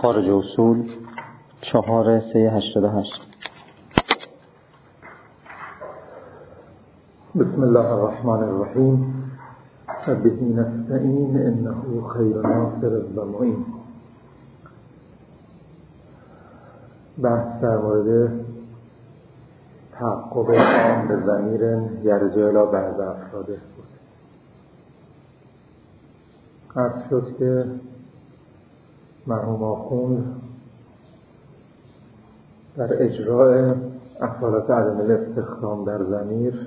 خارج اصول 4-3-88. بسم الله الرحمن الرحیم. به نستعین انه خیر ناصر و معین. بحث در مورد تعقب عام به ضمیر یرجع الی بعض افراده بود. عرض شد که مرحوم آخوند در اجراء اصالت عدم الاستخدام در ضمیر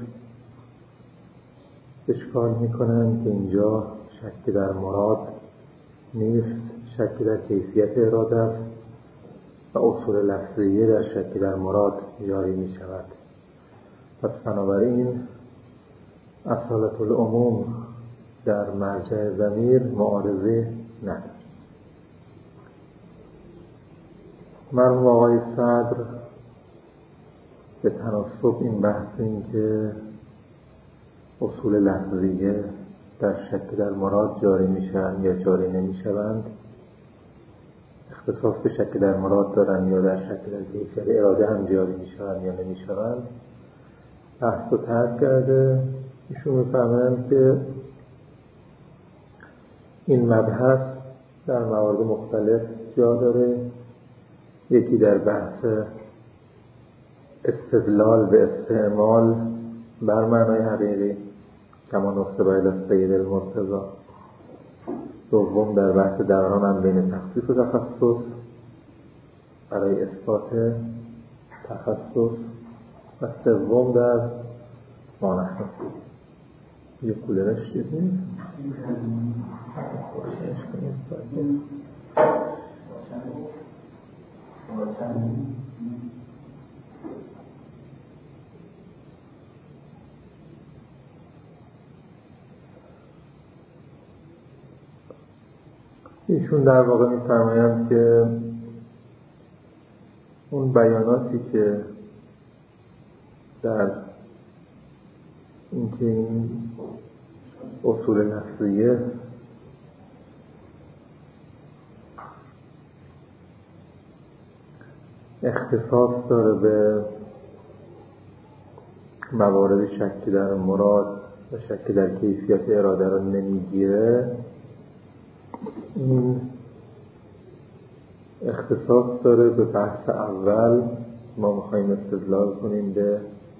اشکال میکنن که اینجا شک در مراد نیست، شک در کیفیت اراده است و اصول لفظیه در شک در مراد جاری می شود. پس بنابراین اصالت العموم در مرجع ضمیر معارضه ندارد. مرحوم آقای صدر به تناسب این بحث این که اصول لفظیه در شک در مراد جاری میشن یا جاری نمیشوند، اختصاص به شک در مراد دارن یا در شک در کیفیت اراده هم جاری میشوند یا نمیشوند، بحث رو ترک کرده. ایشون میفهمند که این مبحث در موارد مختلف جا داره. یکی در بحث استدلال به استعمال بر معنای حقیقی کما نصب الی السید المرتضی، دوم در بحث دوران هم بین تخصیص و تخصص برای اثبات تخصص، و سوم در مانحنفی. یه کولرش دیدیم ایشون در واقع می‌فرمایند که اون بیاناتی که در اینکه این اصول لفظیه اختصاص داره به موارد شکی در مراد و شکی در کیفیت اراده را نمیگیره، این اختصاص داره به بحث اول. ما میخواییم استدلال کنیم به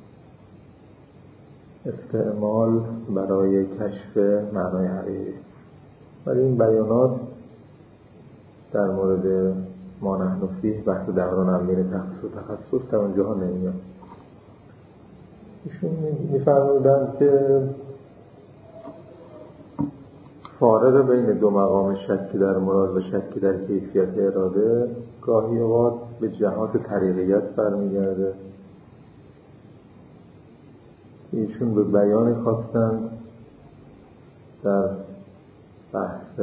استعمال برای کشف معنای حقیقی، ولی این بیانات در مورد مانحنفی بحث دوران هم بین تخصیص و تخصص در اونجاها نمیاد. ایشون میفرمودن که فارق بین دو مقام شکی در مراد و شکی در کیفیت اراده گاهی اوقات به جهات طریقیت برمیگرده. ایشون به بیانی خواستند در بحث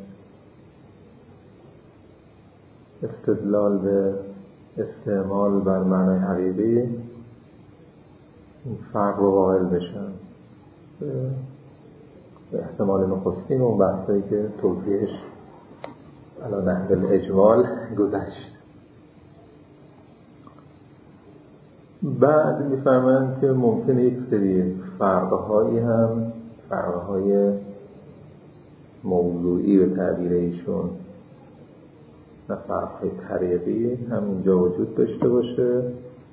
استدلال به استعمال بر معنای حقیقی این فرق رو قائل بشن. به احتمال نخستین اون بحثایی که توضیحش علی نحو الاجمال گذشت. بعد میفهمند که ممکنه یک سری فرقهایی هم فرقهای موضوعی به تعبیر ایشون و فرقهای طریقی هم اینجا وجود داشته باشه.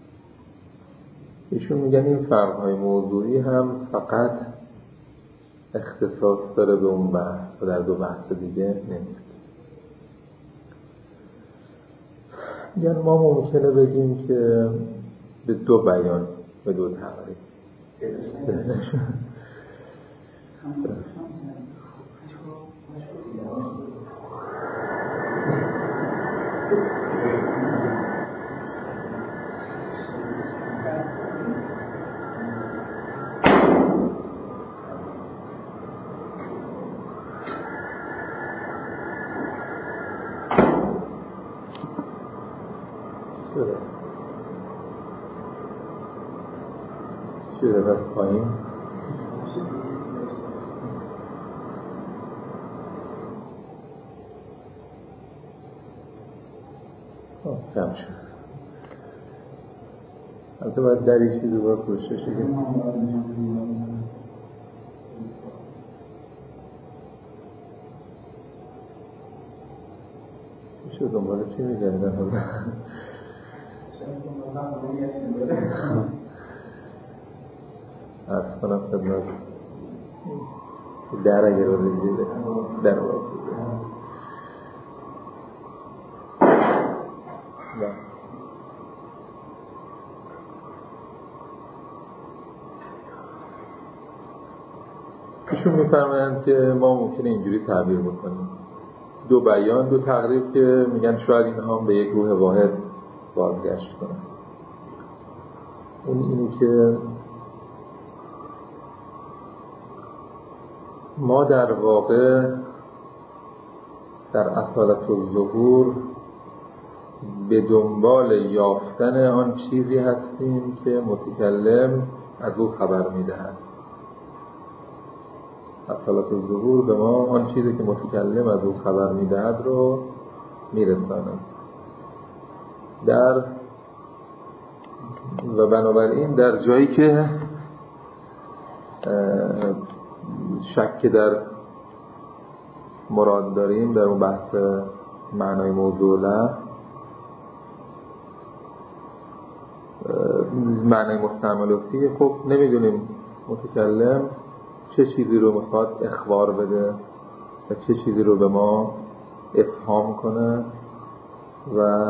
ایشون میگن این فرقهای موضوعی هم فقط اختصاص داره به اون بحث و در دو بحث دیگه نمیاد. یعنی ما ممکنه بگیم که به دو بیان، به دو تعریف شده بس پایین. کم شد. البته باید در یک چیزی باید پوشته شدیم. چی شد دنباله چی میگردن حالا؟ عرض کنم خدمت در اگر رو رزیده در باید ایشون میفرمایند که ما ممکنه اینجوری تعبیر بکنیم دو بیان، دو تقریر که میگن شاید اینها هم به یک روح واحد بازگشت کنن. اون اینی که ما در واقع در اصالت الظهور به دنبال یافتن آن چیزی هستیم که متکلم از او خبر میدهد. اصالت الظهور به ما آن چیزی که متکلم از او خبر میدهد رو میرساند. و بنابراین در جایی که شک در مراد داریم در اون بحث معنای موضوع له، معنای مستعمل فیه، خب نمیدونیم متکلم چه چیزی رو میخواد اخبار بده و چه چیزی رو به ما افهام کنه و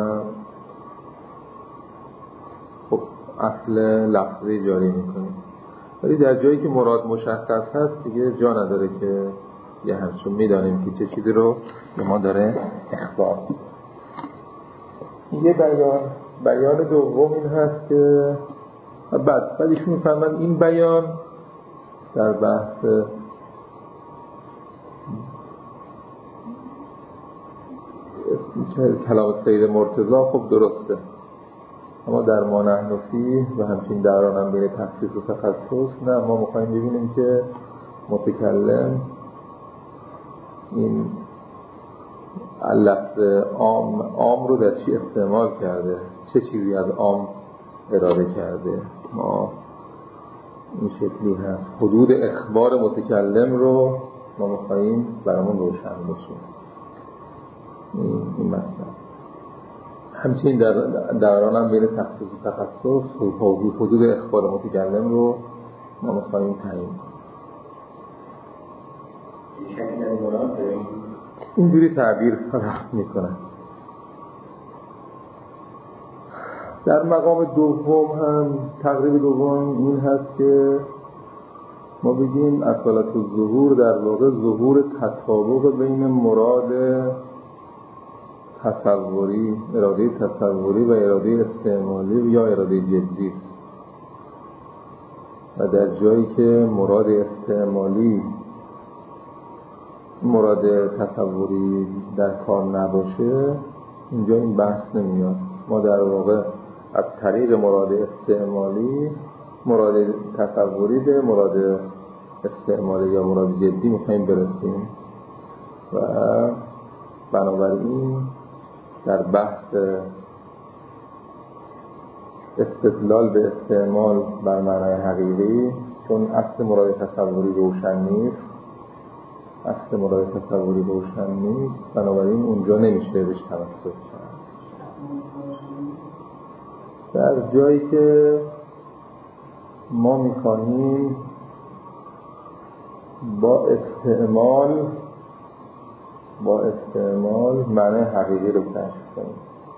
خب اصل لفظی جاری میکنه. ولی در جایی که مراد مشخص هست دیگه جا نداره که یه همچون میدانیم که چه چیزی رو به ما داره اخبار. یه بیان دوم این هست که بعدش میفهمن این بیان در بحث کلام سید مرتضی خب درسته، اما در ما نحن فیه و همچنین دران هم بین تخصیص و تخصص نه، ما میخواییم ببینیم که متکلم این لفظ عام رو در چی استعمال کرده، چه چیزی از عام اراده کرده. ما این شکلی هست حدود اخبار متکلم رو ما میخواییم برامون روشن بشه. این مطلب همچنین دران هم بین تخصیص و تخصص حدود اخبار متکلم رو ما میخواییم تعیین کنیم. اینجوری تعبیر میکنن. در مقام دوم هم تقریب دوم این هست که ما بگیم اصالت الظهور در واقع ظهور تطابق بین مراد تصوری، اراده تصوری و اراده استعمالی یا اراده جدی است. و در جایی که مراد استعمالی مراد تصوری در کار نباشه اینجا این بحث نمیاد. ما در واقع از طریق مراد استعمالی مراد تصوری به مراد استعمالی یا مراد جدی میخواییم برسیم و بنابراین در بحث استدلال به استعمال بر معنای حقیقی، چون اصل مراد تصوری روشن نیست، بنابراین اونجا نمیشه بهش توسط کرد. در جایی که ما میخواهیم با استعمال معنی حقیقی رو کشف کنیم،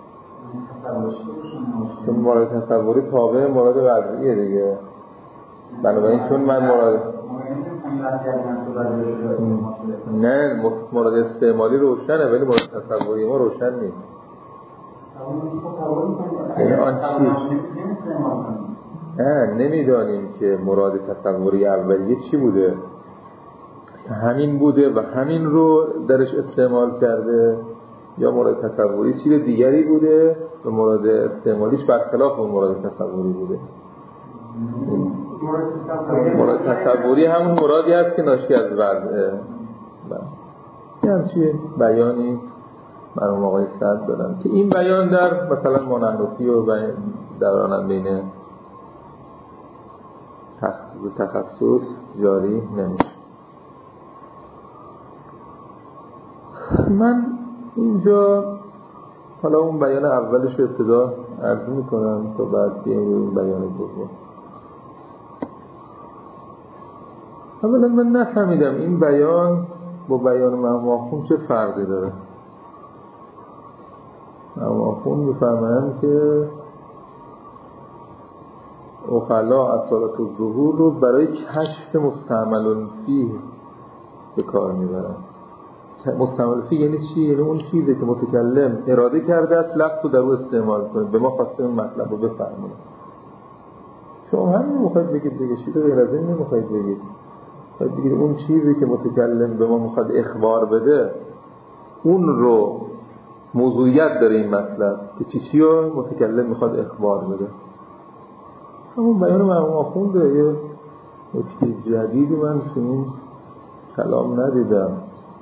چون مراد تصوری تابع مراد وضعیه دیگه. بنابراین چون من مراد استعمالی روشنه ولی مراد تصوری ما روشن نیست. نمیدانیم که مراد تصوری اولیه چی بوده، همین بوده و همین رو درش استعمال کرده، یا مراد تصوری چیز دیگری بوده و مراد استعمالیش برخلاف اون مراد تصوری بوده. مراد تصوری همون مرادی هست که ناشی از وضعه. یه همچین بیانی مرحوم آقای سعد دارن که این بیان در مثلا مانحنفی و دوران بین تخصص جاری نمیشه. من اینجا حالا اون بیان اولش رو ابتدا عرض میکنم تا بعد بیاییم این بیان دوم. اولا من نفهمیدم این بیان با بیان مرحوم آخوند چه فرقی داره. مرحوم آخوند میفهمند که اخلا اصالت الظهور رو برای کشف مستعمل فیه به کار میبرن. مستعمل فیه یعنی چی؟ یعنی اون چیزی که متکلم اراده کرده است لفظ رو در او استعمال کنه، به ما خواسته اون مطلب رو بفهمونه. شما همین میخواید بگید دیگه، چیز غیر از این نمیخواید بگید. باید بگید اون چیزی که متکلم به ما میخواد اخبار بده اون رو موضوعیت داره این مطلب که چی رو متکلم میخواد اخبار بده. همون بیان مرحوم آخونده. یه نکته جدیدی من تو این کلام ندیدم.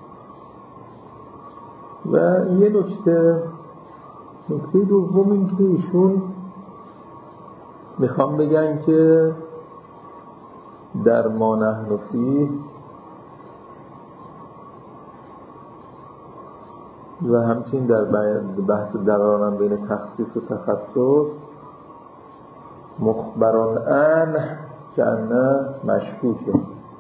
و یه نکته دوم این که ایشون میخوام بگن که در مانحنفی و همچنین در بحث دوران بین تخصیص و تخصص مخبران عنه که انه مشکوکه.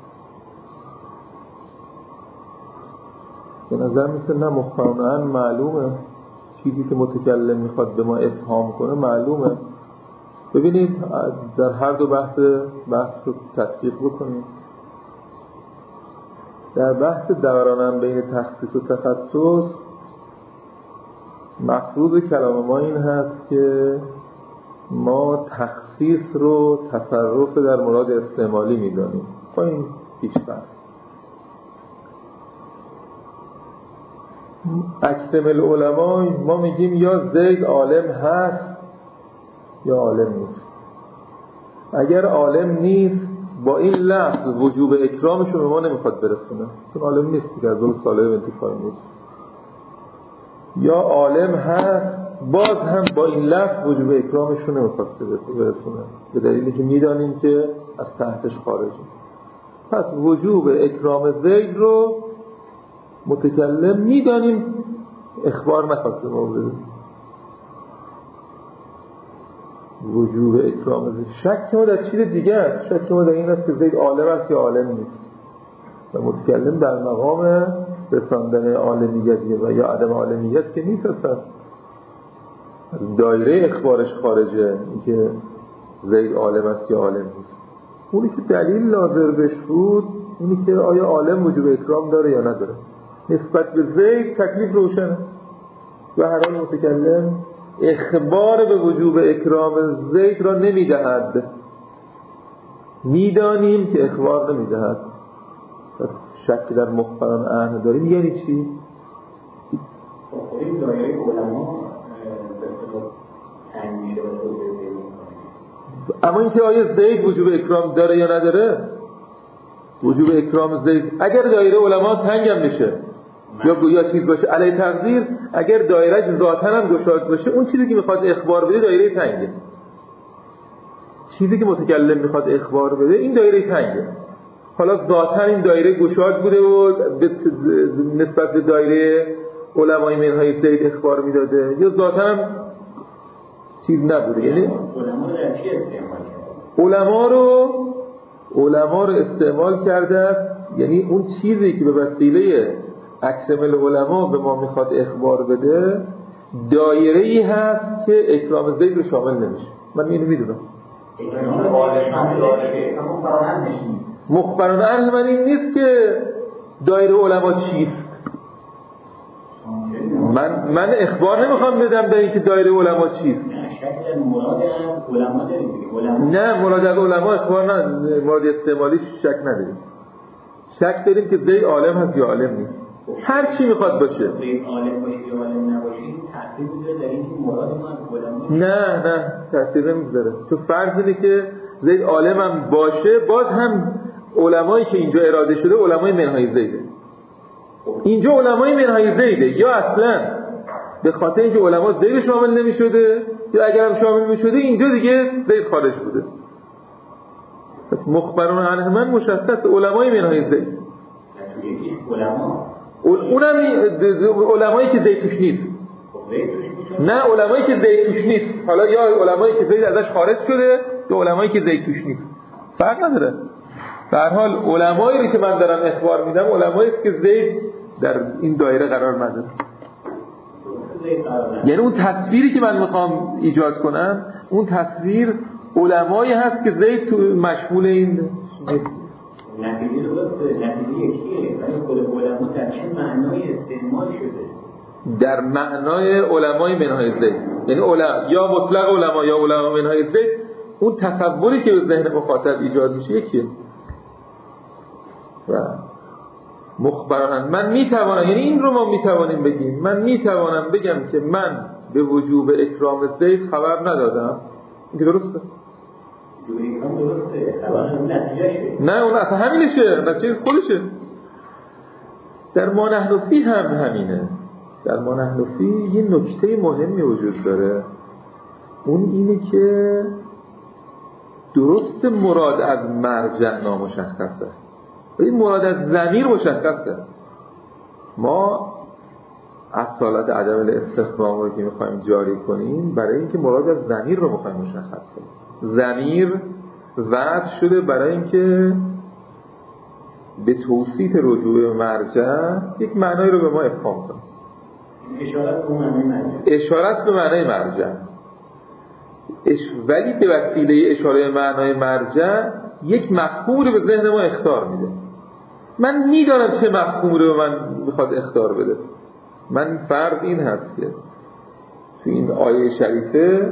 به نظر مثل نه مخبران عنه معلومه، چیزی که متکلم میخواد به ما افهام کنه معلومه. ببینید در هر دو بحث رو تطبیق بکنید. در بحث دوران بین تخصیص و تخصص مفروض کلام ما این هست که ما تخصیص رو تصرف در مراد استعمالی میدانیم. با این پیش فرض اکمل العلماء ما میگیم یا زید عالم هست یا عالم نیست. اگر عالم نیست با این لفظ وجوب اکرامش رو به ما نمیخواد برسونه، چون عالم نیست که از اون ساله انتفاع نیست. یا عالم هست باز هم با این لفظ وجوب اکرامش رو نمیخواسته برسونه، به دلیلی که میدانیم که از تحتش خارجه. پس وجوب اکرام زید رو متکلم میدانیم اخبار نخواسته ما بده. وجوب اکرام زید، شک ما در چیز دیگه است. شک ما در این است که زید عالم است یا عالم نیست و متکلم در مقام رساندن عالمیت و یا عدم عالمیت که نیست، اصلا از دایره اخبارش خارجه اینکه زید عالم است یا عالم نیست. اونی که دلیل لازم بهش بود اینی که آیا عالم وجوب اکرام داره یا نداره. نسبت به زید تکلیف روشنه و هر حال متکلم اخبار به وجوب اکرام زید را نمیدهد. میدانیم که اخبار نمیدهد. پس شک در مخبران عنه داریم. یعنی چی؟ این دایره علما تنگیشه و توضیح میکنه. اما اینکه آیا زید وجوب اکرام داره یا نداره؟ وجوب اکرام زید اگر دایره علما تنگ هم بشه یا چیز باشه علی تقدیر، اگر دایرهش ذاتاً هم گشاد باشه، اون چیزی که میخواد اخبار بده دایره تنگه. چیزی که متکلم میخواد اخبار بده این دایره تنگه. حالا ذاتاً این دایره گشاد بوده و نسبت به دایره علمای منهای زید اخبار میداده، یا ذاتاً چیز نبوده. یعنی علما رو استعمال کرده است. یعنی اون چیزی که به وسیله اکمل العلماء به ما میخواد اخبار بده دایره‌ای هست که اکرام زید رو شامل نمیشه. من اینو میدونم. مخبران عنه من این نیست که دایره علما چیست. من اخبار نمیخوام بدم در اینکه دایره علما چیست. نه مراد از علما اخبار نه، مراد استعمالیش شک نداریم. شک داریم که زید عالم هست یا عالم نیست. هر چی میخواد باشه. زید عالم باشه یا عالم نباشه تأثیر میذاره در اینکه مراد ما از علما. نه تأثیر نمیذاره. تو فرض اینه که زید عالم هم باشه، باز هم علمایی که اینجا اراده شده علمای منهای زیده. اینجا علمای منهای زیده، یا اصلا به خاطر اینکه علما زید شامل نمی‌شده، یا اگر هم شامل می‌شده اینجا دیگه زید خارج بوده. پس مخبرون عنه من مشخص علمای منهای زید. اونم علمایی که زید توش نیست. نه علمایی که زید توش نیست. حالا یا علمایی که زید ازش خارج شده یا علمایی که زید توش نیست. فرق نداره. به هر حال علمایی که من دارم اخبار میدم علمایی است که زید در این دایره قرار نداره. یعنی اون تصویری که من میخوام ایجاد کنم اون تصویر علمایی هست که زید تو مشمول این نتیجه یکیه، ولی خود علما در چه معنای استعمال شده؟ در معنای علمای منهای زید، یعنی یا مطلق علما یا علما منهای زید، اون تصوری که به ذهن مخاطب ایجاد میشه یکیه. و مخبران من میتوانم، یعنی این رو ما میتوانیم بگیم، من میتوانم بگم که من به وجوب اکرام زید خبر ندادم. این درسته؟ نه اون اصلا همینشه، نتیجه خودشه. در ما نحن فی هم همینه. در ما نحن فی یه نکته مهمی وجود داره، اون اینه که درست مراد از مرجع نامشخصه، این مراد از ضمیر مشخصه. ما اصالت عدم الاستخدام رو که میخوایم جاری کنیم برای اینکه مراد از ضمیر رو میخوایم مشخص کنیم. ضمیر وضع شده برای اینکه به توصیف رجوع مرجع یک معنایی رو به ما افهام کنه. اشارت به معنای مرجع. ولی به وسیله اشاره معنای مرجع یک مفهوم رو به ذهن ما اخطار میده. من میدانم چه مفهوم رو به من میخواد اخطار بده. من فرض این هست که تو این آیه شریفه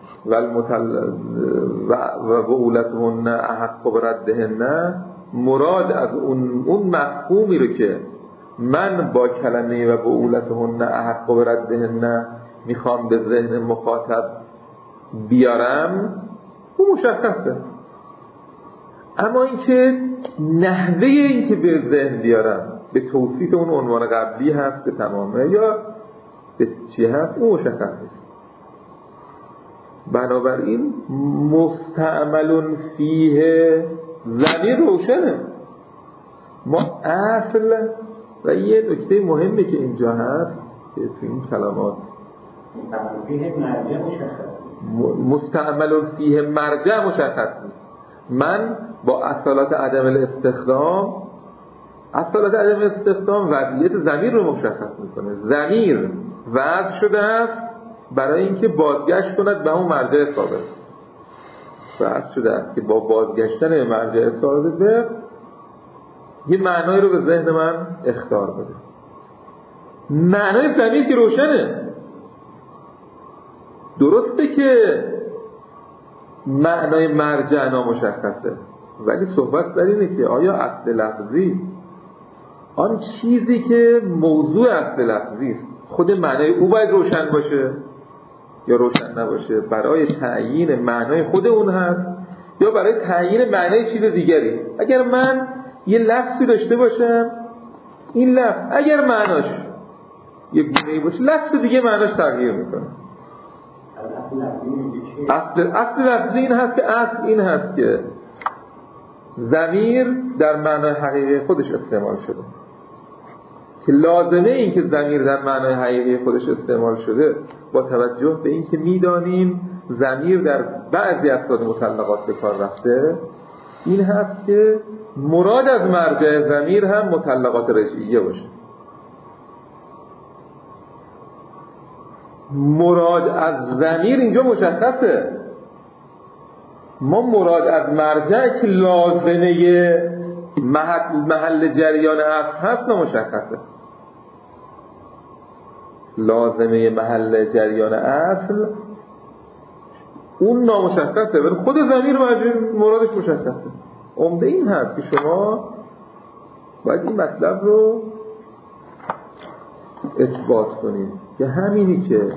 و بؤولتهن احق بردهن، مراد از اون مفهومی رو که من با کلمه و بؤولتهن احق بردهن میخوام به ذهن مخاطب بیارم، اون مشخصه. اما اینکه نحوه این که به ذهن بیارم به توصیف اون عنوان قبلی هست به تمامه یا به چی هست اون مشخص نیست. بنابراین مستعمل فیه ضمیر روشنه. ما اصل و یه نکته مهمی که اینجا هست که تو این کلمات مستعمل فیه مرجع مشخص نیست. من با اصالت عدم الاستخدام وضعیت ضمیر رو مشخص میکنه. ضمیر وضع شده است برای اینکه بازگشت کند به اون مرجع ثابت. وضع شده است که با بازگشتن به مرجع ثابت یه معنایی رو به ذهن من اخطار بده. معنای ضمیر که روشنه. درسته که معنای مرجع نامشخصه، ولی صحبت بر اینه که آیا اصل لفظی، آن چیزی که موضوع اصل لفظی است، خود معنای او باید روشن باشه یا روشن نباشه؟ برای تعیین معنای خود اون هست یا برای تعیین معنای چیز دیگری؟ اگر من یه لفظی داشته باشم، این لفظ اگر معناش یک گونه‌ای باشه، لفظ دیگه معناش تغییر میکنه. اصل لفظی این هست که ضمیر در معنای حقیقی خودش استعمال شده، که لازمه این که ضمیر در معنای حقیقی خودش استعمال شده با توجه به این که میدانیم ضمیر در بعضی افراد مطلقات به کار رفته، این هست که مراد از مرجع ضمیر هم مطلقات رجعیه باشه. مراد از ضمیر اینجا مشخصه. ما مراد از مرجع که لازمه محل جریان اصل هست نمشخصه. لازمه محل جریان اصل اون نامشخصه، ولی خود ضمیر مرادش مشخصه. عمده این هست که شما باید این مطلب رو اثبات کنید که همینی که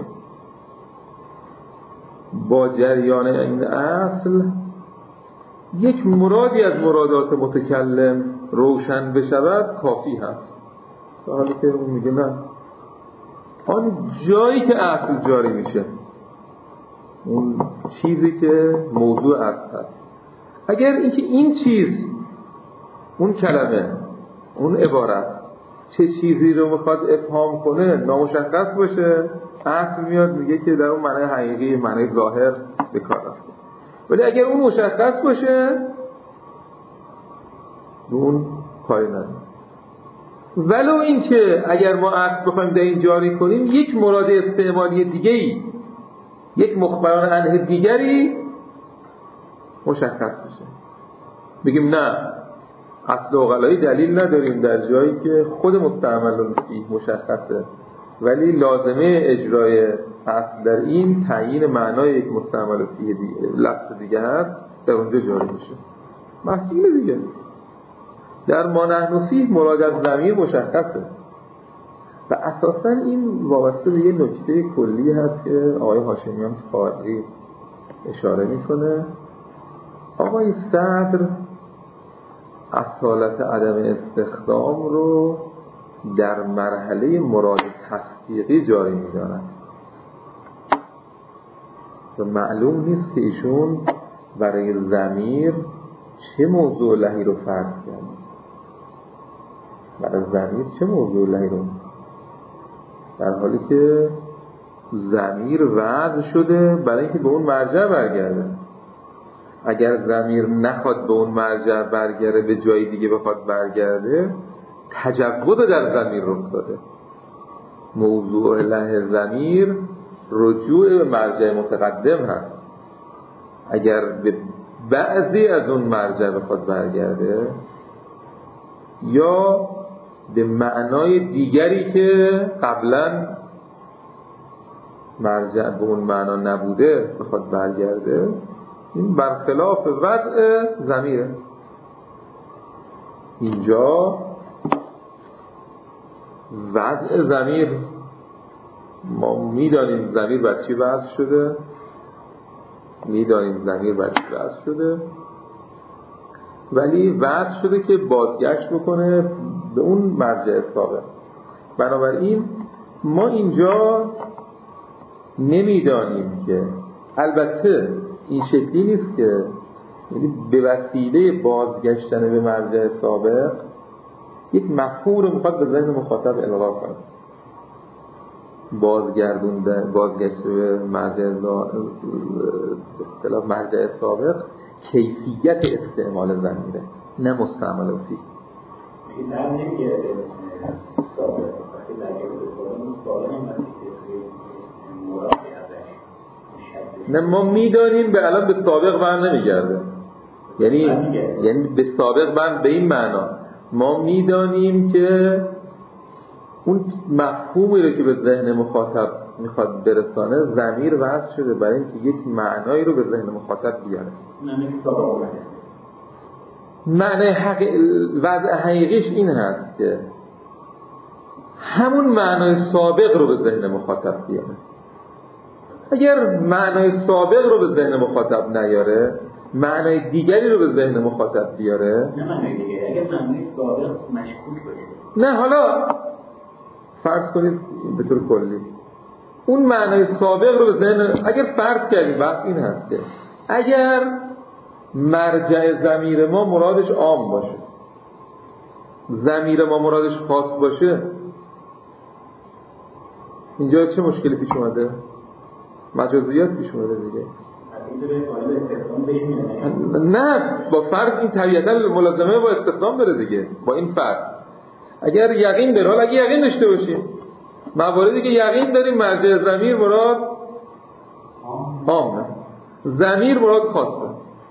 با جریان این اصل یک مرادی از مرادات متکلم روشن بشود کافی هست. حالا که اون میگه نه، آن جایی که اصل جاری میشه، اون چیزی که موضوع اصل هست. اگر اینکه این چیز، اون کلمه، اون عبارت چه چیزی رو میخواد افهام کنه نامشخص باشه، اصل میاد میگه که در اون معنی حقیقی، معنی ظاهر به کار رفته. ولی اگر اون مشخص باشه اون کاری نداره. ولو اینکه اگر ما اصل بخوایم در این جاری کنیم یک مراد استعمالی دیگه‌ای، یک مخبران عنه دیگری مشخص بشه، بگیم نه اصل عقلایی دلیل نداریم در جایی که خود مستعمل فیه مشخصه، ولی لازمه اجرای اصل در این تعیین معنای یک مستعمل فیه لفظ دیگه هست، در اونجا جاری میشه. محصول دیگه در ما نحن فیه مراد از ضمیر مشخصه و اساساً این وابسته به یه نکته کلی هست که آقای هاشمیان فارغی اشاره میکنه. آقای صدر اصالت عدم استخدام رو در مرحله مراد تصدیقی جاری می‌دارن و معلوم نیست که ایشون برای ضمیر چه موضوع لهی رو فرض کرده. برای ضمیر چه موضوع لهی رو، در حالی که ضمیر وضع شده برای اینکه به اون مرجع برگرده. اگر ضمیر نخواد به اون مرجع برگرده، به جای دیگه بخواد برگرده، تجوز در ضمیر رخ داده. موضوع له ضمیر رجوع به مرجع متقدم هست. اگر به بعضی از اون مرجع بخواد برگرده یا به معنای دیگری که قبلا مرجع به اون معنا نبوده بخواد برگرده، این برخلاف وضع ضمیره. اینجا وضع ضمیر، ما میدانیم ضمیر بر چی وضع شده، میدانیم ضمیر بر چی وضع شده، ولی وضع شده که بازگشت بکنه به اون مرجع سابق. بنابراین ما اینجا نمیدانیم که، البته این شکلی نیست که یعنی به وسیله بازگشتن به مرجع سابق یک مفهوم رو میخواد به ذهن مخاطب القا کنه. بازگشت به مرجع سابق کیفیت استعمال ضمیره، نه مستعمل فیه. این در نمیگه سابق وقتی درگه به سابق هم مراد نه، ما میدانیم به الان به سابق بر نمیگرده، یعنی به سابق بر به این معنا ما میدانیم که اون مفهومی رو که به ذهن مخاطب میخواد برسانه ضمیر وضع شده برای اینکه یک معنایی رو به ذهن مخاطب بیاره. معنی وضع حقیقیش این هست که همون معنای سابق رو به ذهن مخاطب بیاره. اگر معنای سابق رو به ذهن مخاطب نیاره، معنای دیگری رو به ذهن مخاطب بیاره، نه معنای دیگری، اگر معنای سابق مشکوک باشه، نه حالا فرض کنید به طور کلی اون معنای سابق رو به ذهن، اگر فرض کردیم بحث این هست که اگر مرجع ضمیر ما مرادش عام باشه، ضمیر ما مرادش خاص باشه، اینجا چه مشکلی پیش اومده؟ مجازیات پیش اومده دیگه. نه با فرض این طبیعتا ملازمه با استخدام داره دیگه. با این فرض اگر یقین داره، حالا اگه یقین داشته باشیم مواردی که یقین داریم مرجع ضمیر مراد عامه، ضمیر مراد خاصه،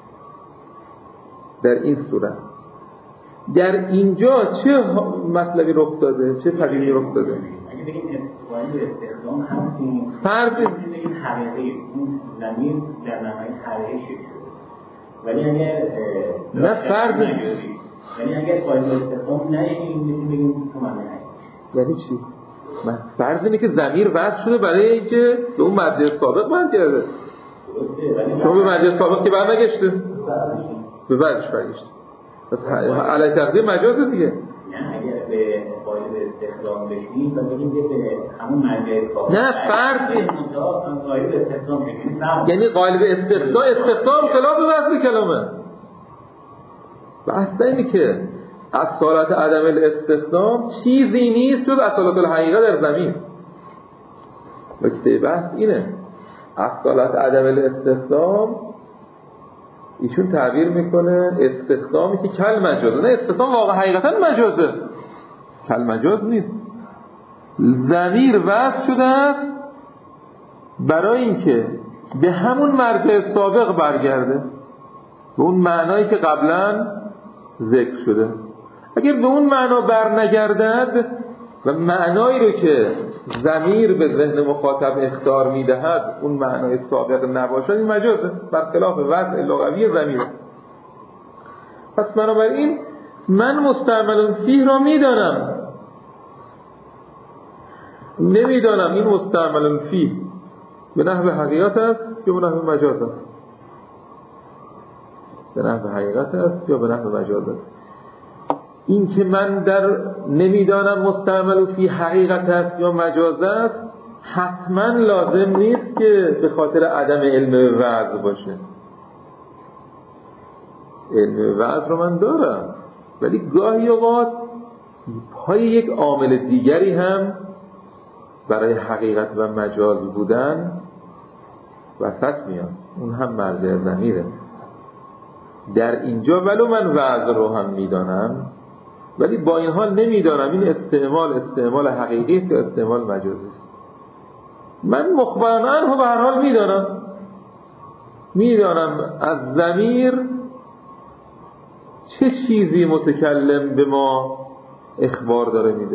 در این صورت در اینجا چه مطلبی رخ داده، چه پدیده‌ای رخ داده؟ اگه بگیم استخدام هستیم فرض این حقیقی، اون ضمیر در نهایت حقیقی شکل شده، ولی اگر نه فرض، ولی اگر قائل استخدام نشیم میتونیم بگیم تو معنی یعنی چی؟ فرض اینه که ضمیر وضع شده برای اینکه به اون مرجع سابق برگرده. شما به مرجع سابق که برنگشته، به بعدش برگشته، علی تقدیر مجازه دیگه. نه اگر به قائل استخدام بشیم و بگیم که به همون مرجع کار نه فرضی یعنی قالب استخدام خلاف وصل کلامه. بحث اینه که اصالت عدم الاستخدام چیزی نیست جز اصالت الحقیقه در زمین. نکته بحث اینه اصالت عدم الاستخدام ایشون تعبیر میکنه استخدامی که کل مجازه. نه استخدام واقع حقیقتا مجازه، کل مجاز نیست. ضمیر وصل شده است برای اینکه به همون مرجع سابق برگرده، به اون معنایی که قبلا ذکر شده. اگر به اون معنا بر نگردد و معنایی رو که ضمیر به ذهن مخاطب اخطار میدهد اون معنای سابق نباشد، این مجازه، برخلاف وضع لغوی ضمیر. پس بنابراین من مستعمل فیه را میدانم، نمیدانم این مستعمل فیه به نحو حقیقت است یا به نحو مجاز است، به نحو حقیقت است یا به نحو مجاز است. این که من در نمیدانم مستعمل فی حقیقت است یا مجاز است حتما لازم نیست که به خاطر عدم علم وضع باشه. علم وضع رو من دارم، ولی گاهی اوقات پای یک عامل دیگری هم برای حقیقت و مجاز بودن وسط میاد، اون هم مرجع ضمیره. در اینجا ولو من وضع رو هم میدانم، ولی با این حال نمیدانم این استعمال حقیقی است یا استعمال مجازی است. من مخبران عنه به هر حال میدانم از ضمیر چه چیزی متکلم به ما اخبار داره میده.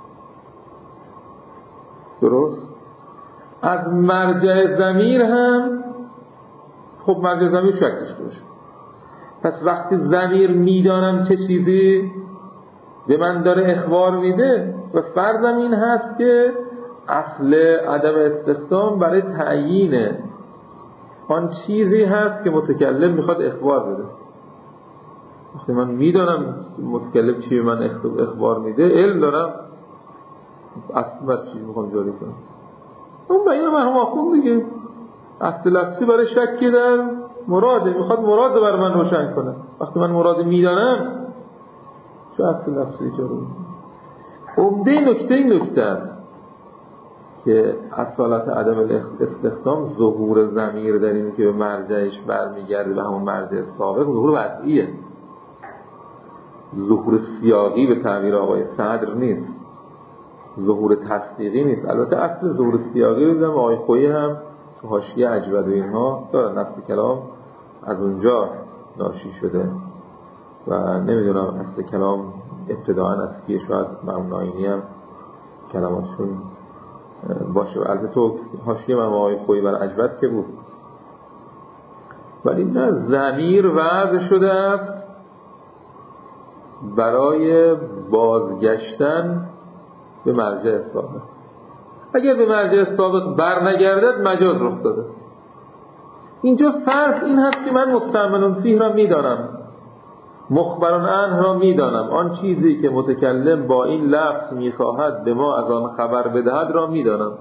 درست؟ از مرجع ضمیر هم خب مرجع ضمیر شک داشته باشه. پس وقتی ضمیر میدانم چه چیزی به من داره اخبار میده و فرضم این هست که اصل عدم استخدام برای تعیین آن چیزی هست که متکلم میخواد اخبار بده. وقتی من میدانم متکلم چی به من اخبار میده، علم دارم اصل بر چی میخوام جاری کنم. اون بین مرحوم آخوند دیگه اصل لفظی برای شکی در مراده، میخواد مراد بر من روشن کنه. وقتی من مراد میدانم چه اصل لفظی جاری. عمده نکته این نکته است که اصالت عدم استخدام ظهور ضمیر در اینه که به مرجعش برمیگرده به همون مرجع سابق، ظهور وضعیه، ظهور سیاقی به تعبیر آقای صدر نیست، ظهور تصدیقی نیست. البته اصل ظهور سیاقی رو دیدم آقای خویی هم تو حاشیه عجبد و اینها دارن، نصب کلام از اونجا ناشی شده و نمیدونم اصل کلام ابتداعا از کیه، شاید مرحوم ناینی هم کلاماتشون باشه. البته تو حاشیه من آقای خویی بر عجبد که بود، ولی نه، ضمیر وضع شده است برای بازگشتن به مرجع سابق. اگر به مرجع سابق بر نگردد مجاز رخ داده. اینجا فرض این هست که من مستعمل فیه را میدانم، مخبران عنه را میدانم، آن چیزی که متکلم با این لفظ میخواهد به ما از آن خبر بدهد را میدانم.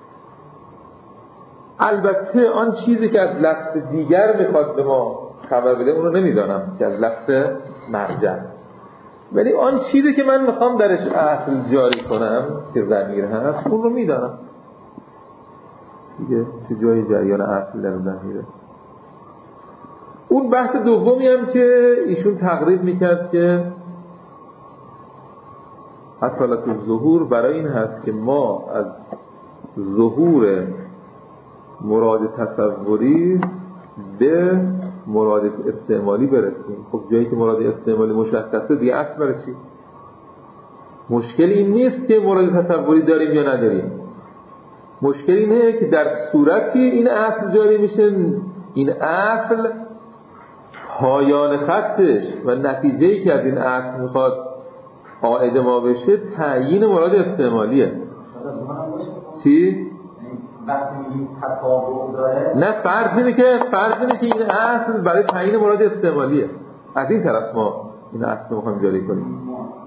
البته آن چیزی که از لفظ دیگر میخواد به ما خبر بده اون رو نمیدانم که از لفظ مرجع، ولی آن چیزی که من میخوام درش اصل جاری کنم که ضمیر هست اون رو میدانم دیگه. چه جای جریان اصل در ضمیره. اون بحث دومی هم که ایشون تقریب میکرد که اصالت الظهور برای این هست که ما از ظهور مراد تصوری به مراد استعمالی برسیم. خب جایی که مراد استعمالی مشخصه دیگه اصل برای چی؟ مشکل این نیست که مراد تصوری داریم یا نداریم، مشکل اینه که در صورتی این اصل جاری میشه، این اصل پایان خطش و نتیجه‌ای که از این اصل میخواد عائد ما بشه تعیین مراد استعمالیه. چی؟ نه، فرض اینه که این اصل برای تعیین مراد استعمالیه. از این طرف ما این اصل میخوایم جاری کنیم.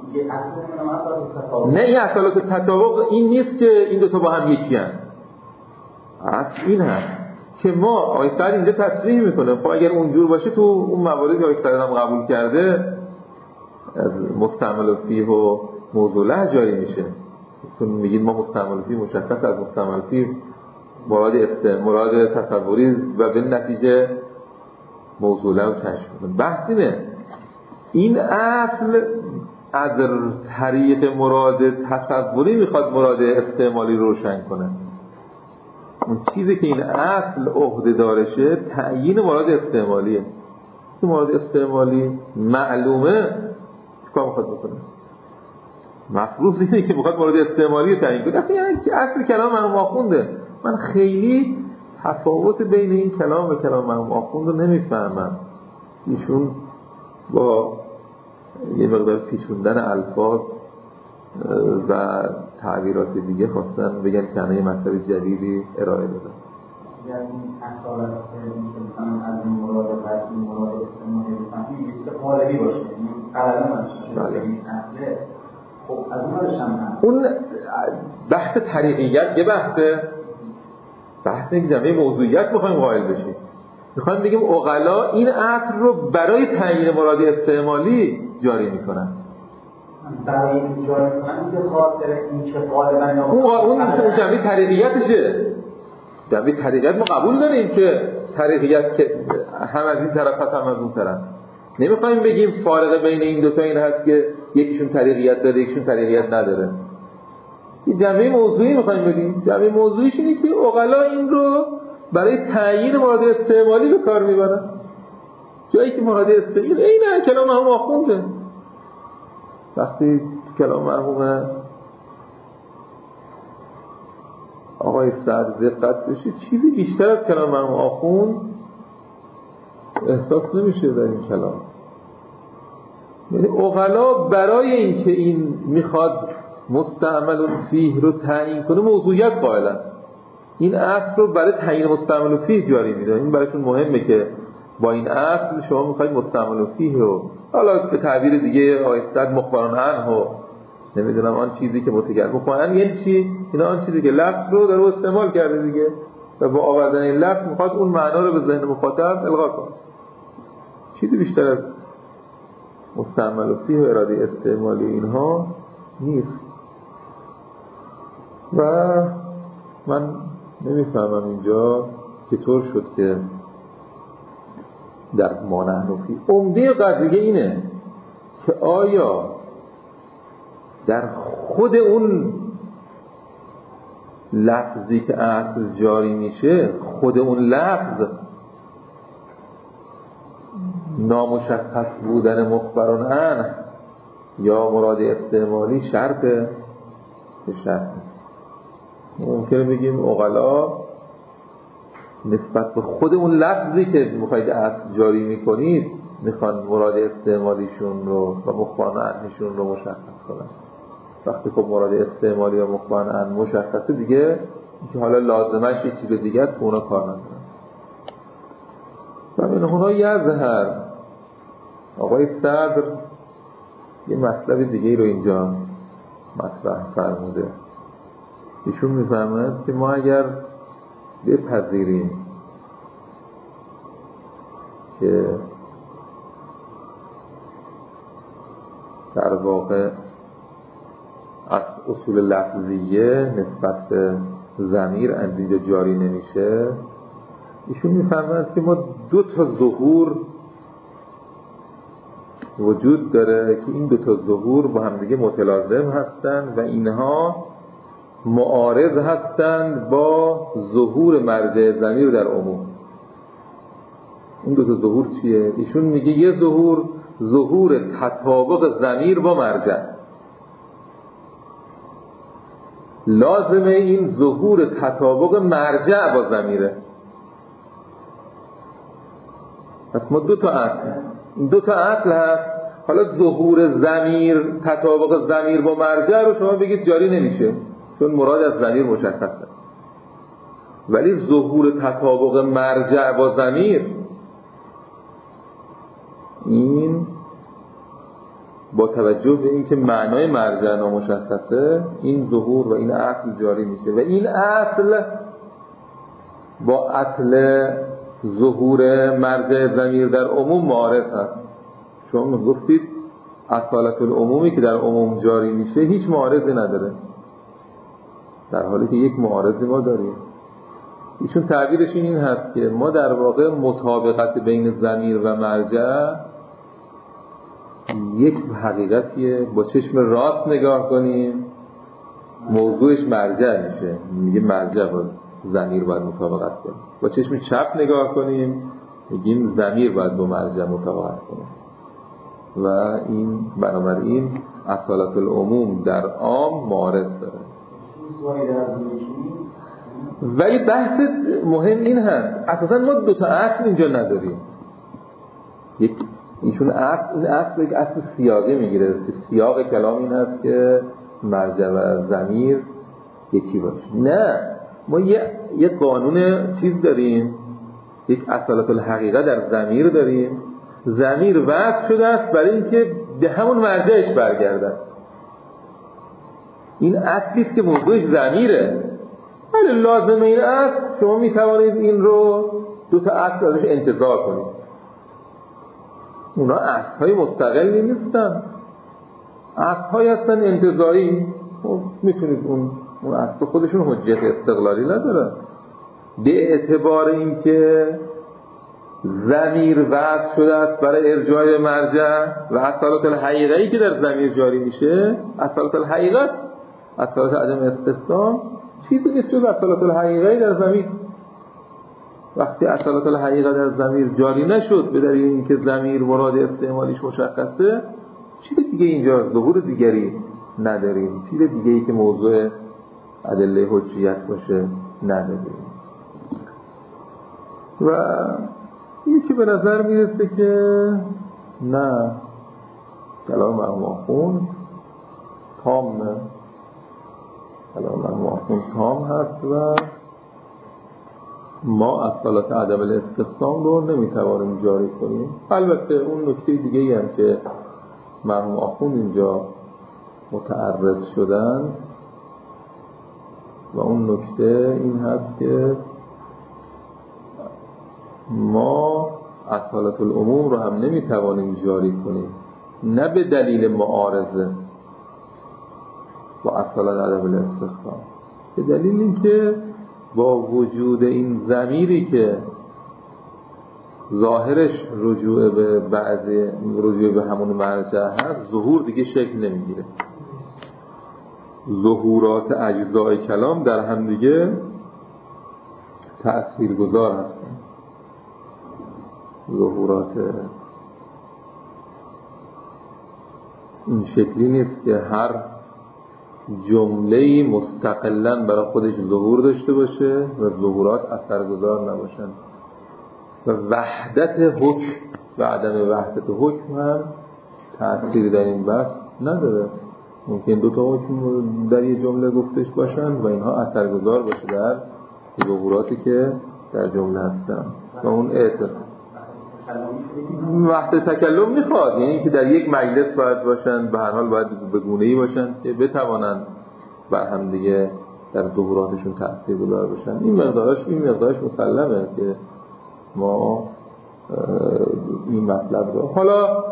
نه این اصالات تطابق این نیست که این دوتا با هم یکی هست. اصل این هست که ما آقای سعد اینجا تصریح میکنه خب اگر اونجور باشه تو اون مواردی که آقای سعد هم قبول کرده از مستعمل فیه و موضوع له جاری میشه. چون میگید ما مستعمل فیه مشخص از مستعمل فیه مراد تصوری و به نتیجه موضوع له و کشف میکنه. بحث اینه این اصل از طریق مراد تصوری میخواد مراد استعمالی روشن کنه. اون چیزی که این اصل عهده دارشه تعیین مراد استعمالیه. این مراد استعمالی معلومه چیکار میخواد بکنه؟ مفروض اینه که میخواد مراد استعمالی رو تعیین کنه. یعنی اصل کلام مرحوم آخونده. من خیلی تفاوت بین این کلام و کلام مرحوم آخوند رو نمیفهمم. ایشون با یه مقدار پیچوندن الفاظ و تعبیرات دیگه خواستن بگن که یه مطلب جدیدی ارائه دادن. اگر این اصالت مثلا از این مراد قصدی مراد استعمالی بفهمیم یه چیز قالبی باشه، یعنی قلمه این اصله. خب از اون روشن اون بحث طریقیت یه بحث یک جمعه موضوعیت میخوایم قائل بشیم. میخوایم بگیم عقلا این اصل رو برای تعیین مراد استعمالی جاری میکنن. برای این جاری میکنن به خاطر اینکه غالبا اون جمعه طریقیتشه. جمعه طریقیت ما قبول داریم که طریقیت که هم از این طرف هست هم از اون طرف. نمیخوایم بگیم فارق بین این دوتا این هست که یکیشون طریقیت داره یکیشون طریقیت نداره. یه جمعه موضوعی میخوایم بگیم. جمعه موضوعیش اینه که عقلا این رو برای تعیین مراد استعمالی به کار میبرن. جایی که مراد استعمالی اینه کلام مرحوم آخونده. وقتی کلام مرحوم آقای سعد دقت بشه چیزی بیشتر از کلام مرحوم آخوند احساس نمیشه در این کلام. یعنی عقلا برای اینکه این میخواد مستعمل فیه رو تعیین کنه موضوعیت قائلن. این اصل رو برای تعیین مستعمل فیه جاری میدن. این برایشون مهمه که با این اصل شما میخواید مستعمل فیه رو حالا به تعبیر دیگه آقای سعد مخبران عنه نمیدونم آن چیزی که متکلم مخبران یعنی چی؟ اینا آن چیزی که لفظ رو در او استعمال کرده دیگه و با آوردن این لفظ میخواد اون معنا رو به ذهن مخاطب القا کنه. چیزی بیشتر از مستعمل فیه و اراده استعمالی اینها نیست. و من نمیفهمم اینجا چطور شد که در ما نحن فی عمده قضیه اینه که آیا در خود اون لفظی که اصل جاری میشه خود اون لفظ نامشخص بودن مخبران عنه یا مراد استعمالی شرطه به شرط ممکنه بگیم عقلا نسبت به خود اون لفظی که میخواید اصل جاری میکنید میخوان مراد استعمالیشون رو و مخبران عنهشون رو مشخص کنن. وقتی خب مراد استعمالی و مخبران عنه مشخصه دیگه که حالا لازمش یه چیز دیگه است که اونا کار ندارن. و من هنا یظهر آقای صدر یه مطلب دیگه رو اینجا مطرح فرموده. ایشون میفهمند که ما اگر بپذیریم که در واقع از اصول لفظیه نسبت به ضمیر از اینجا جاری نمیشه، ایشون میفهمند که ما دو تا ظهور وجود داره که این دو تا ظهور با هم دیگه متلازم هستند و اینها معارض هستند با ظهور مرجع ضمیر در عموم. این دو تا ظهور چیه؟ ایشون میگه یه ظهور تطابق ضمیر با مرجع، لازمه این ظهور تطابق مرجع با ضمیره. پس ما دو تا اصل هست. حالا ظهور ضمیر تطابق ضمیر با مرجع رو شما بگید جاری نمیشه چون مراد از ضمیر مشخصه، ولی ظهور تطابق مرجع با ضمیر این با توجه به اینکه معنای مرجع نامشخصه، این ظهور و این اصل جاری میشه و این اصل با اصل ظهور مرجع ضمیر در عموم معارض هست. شما گفتید اصالت العمومی که در عموم جاری میشه هیچ معارضی نداره، در حالی که یک معارضی ما داریم. ایشون تعبیرش این هست که ما در واقع مطابقت بین ضمیر و مرجع یک حقیقتیه، با چشم راست نگاه کنیم موضوعش مرجع میشه، میگه مرجع با ضمیر باید مطابقت کنیم. با چشم چپ نگاه کنیم میگیم ضمیر باید با مرجع مطابقت کنیم. و این بنابراین اصالت العموم در عام معارض داره. ولی بحث مهم این هست اساسا ما دو تا اصل اینجا نداریم. ایشون اصل یک اصل سیاقی میگیره که سیاق کلام این هست که مرجع و ضمیر یکی باشه. نه، ما یه قانون چیز داریم، یک اصالت الحقیقه در ضمیر داریم. ضمیر وصف شده است برای اینکه به همون مرجعش برگردد. این اصلی است که موضوعش ضمیره. ولی لازمه این اصل شما میتوانید این رو دو تا اصل ازش انتزاع کنید. اونا اصل‌های مستقلی نیستن، اصل‌هایی هستن انتزاعی. میتونید اون اصل خودشون حجت استقلالی نداره. به اعتبار اینکه ضمیر وصف شده است برای ارجاع مرجع و اصالت الحقیقه‌ای که در ضمیر جاری میشه اصالت الحقیقه، اصالت عدم استثناء چیزی نیست جز اصالت الحقیقه‌ای در ضمیر. وقتی اصالت الحقیقه در ضمیر جاری نشد به دلیل اینکه ضمیر مراد استعمالیش مشخصه، چیز دیگه اینجا ظهور دیگری نداریم، چیز دیگه‌ای که موضوع ادله حجیت باشه نداریم. و یکی به نظر میرسه که نه، کلام مرحوم آخوند تام نه، کلام مرحوم آخوند تام هست و ما اصالت عدم الاستثناء رو نمیتوانیم جاری کنیم. البته اون نکته دیگه ای هم که مرحوم آخوند اینجا متعرض شدن و اون نکته این هست که ما اصالت العموم رو هم نمیتوانیم جاری کنیم، نه به دلیل معارضه با اصالت عدم الاستثناء، به دلیل اینکه با وجود این ضمیری که ظاهرش رجوع به همون مرجع هست، ظهور دیگه شکل نمیگیره. ظهورات اجزای کلام در هم دیگه تأثیرگذار هستن. ظهورات این شکلی نیست که هر جمله‌ای مستقلاً برای خودش ظهور داشته باشه و ظهورات اثرگذار نباشن. و وحدت حکم و عدم وحدت حکم هم تأثیری در این بحث نداره. ممکن دو تا حکم در یه جمله گفتش باشن و اینها اثرگذار باشه در ظهوراتی که در جمله هستن. و اون اعتراض وحدت تکلم میخواد، یعنی که در یک مجلس باید باشن، به هر حال باید به گونه‌ای باشن که بتوانند بر هم دیگه در ظهوراتشون تأثیر گذار باشن. این مقدارش مسلمه که ما این مطلب رو حالا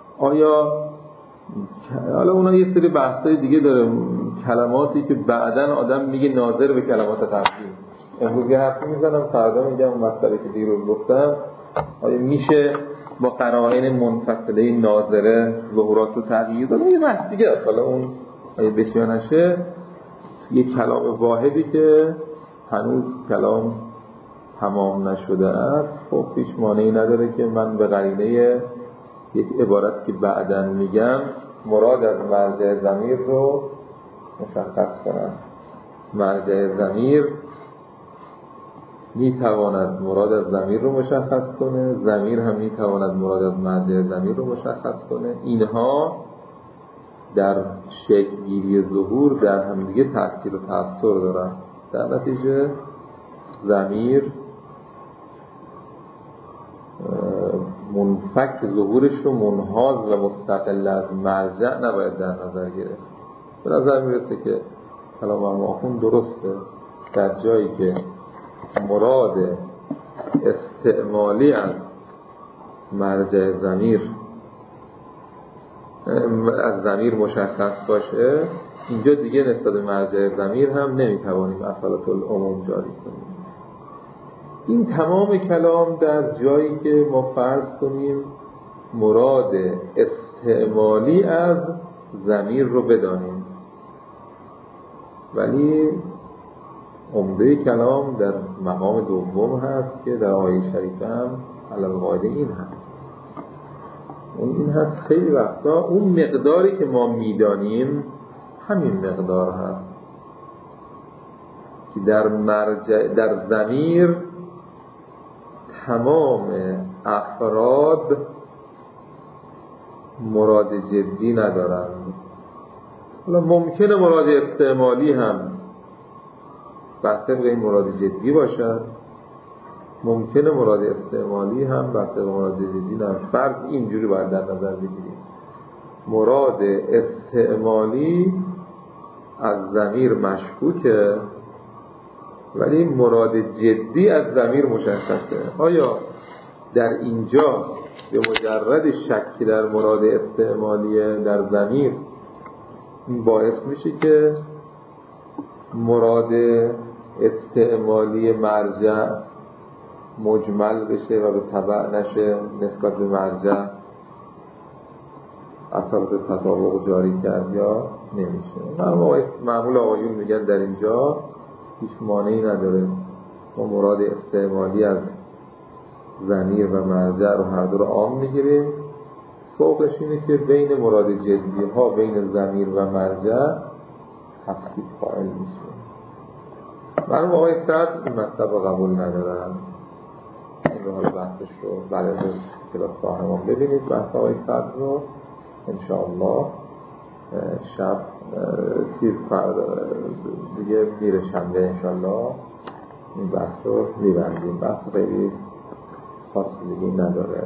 اونا یه سری بحثای دیگه داره، کلماتی که بعداً آدم میگه ناظر به کلمات قبلی. امروز یه حرفی میزنم، فردا میگم اون مسئله که دیروز گفتم آیا میشه با قرائن منفصله ناظره ظهورات رو تغییر داد؟ یه بحث دیگه است. حالا اون آیا بسیانشه یک کلام واحدی که هنوز کلام تمام نشده است، خب هیچ مانعی نداره که من به قرینه یک عبارت که بعداً میگم مراد از مرجع ضمیر رو مشخص کنم. مرجع ضمیر میتواند مراد از ضمیر رو مشخص کنه، ضمیر هم میتواند مراد از مرجع ضمیر رو مشخص کنه. اینها در شکل گیری ظهور در هم دیگه تأثیر و تأثیر دارن. در نتیجه ضمیر فکت ظهورش رو منحاز و مستقل از مرجع نباید در نظر گرفت. به نظر میرسه که کلام آخون درسته در جایی که مراد استعمالی از مرجع ضمیر از ضمیر مشخص باشه، اینجا دیگه نسبت به مرجع ضمیر هم نمیتوانیم اصالت العموم جاری کنیم. این تمام کلام در جایی که ما فرض کنیم مراد استعمالی از ضمیر رو بدانیم، ولی عمده کلام در مقام دوم هست که در آیه شریفه هم علاوه قاعده این هست. این هست خیلی وقتا اون مقداری که ما میدانیم همین مقدار هست که در مرجع در ضمیر تمام افراد مراد جدی ندارند. حالا ممکنه مراد استعمالی هم بر طبق این مراد جدی باشد، ممکنه مراد استعمالی هم بر طبق مراد جدی نباشد. فرض اینجوری باید در نظر بگیریم مراد استعمالی از ضمیر مشکوکه ولی مراد جدی از ضمیر مشخصه. آیا در اینجا به مجرد شکی در مراد استعمالی در ضمیر این باعث میشه که مراد استعمالی مرجع مجمل بشه و به تبع نشه نسبت به مرجع اصالت تطابق جاری کرد یا نمیشه؟ معمول آقایون میگن در اینجا هیچ مانعی نداره ما مراد استعمالی از ضمیر و مرجع رو هر دو رو عام میگیریم، فوقش اینه که بین مراد جدی ها بین ضمیر و مرجع تفصیل قائل میشه. معلوم آقای سعد این مطلب رو قبول ندارن. این رو حال بحثش رو برای کلاس خواهرمان ببینید بحث آقای سعد رو انشاءالله شب دیگه میره شنبه انشاءالله این بحث رو میبندیم. بحث خیلی فاصلگی نداره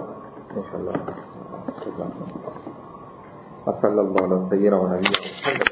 انشاءالله. و صلی الله علیه و سیدنا و نبینا محمد